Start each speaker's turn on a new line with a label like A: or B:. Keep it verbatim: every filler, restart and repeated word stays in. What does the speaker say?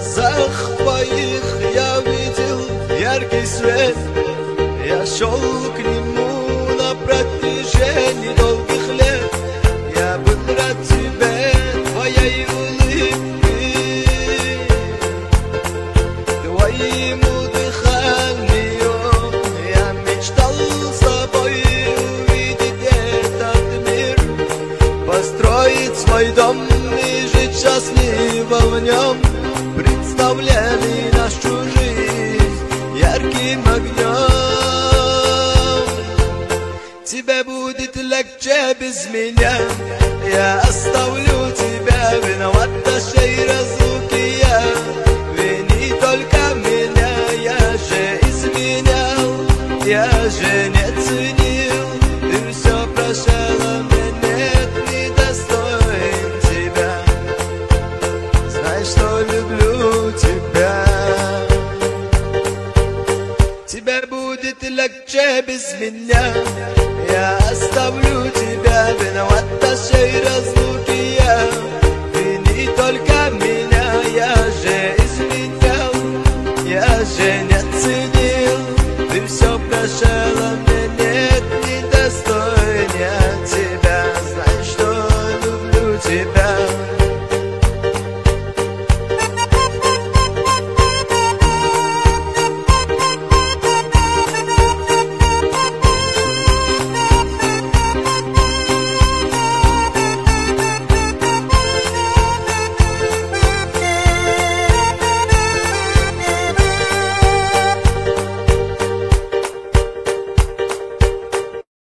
A: глазах твоих я видел яркий свет. Я шел к нему на протяжении долгих лет. Я был рад тебе, твоей улыбке, твоему дыханию. Я мечтал с тобой увидеть этот мир, построить свой дом и жить счастливо в нем. Представляли нашу жизнь ярким огнем. Тебе будет легче без меня, я оставлю тебя, виноваташей разлуки я. Вини только меня, я же изменял, я же не ценил. Ты все прощала, мне нет, недостоин тебя. Знай, что люблю тебя. Тебе будет легче без меня.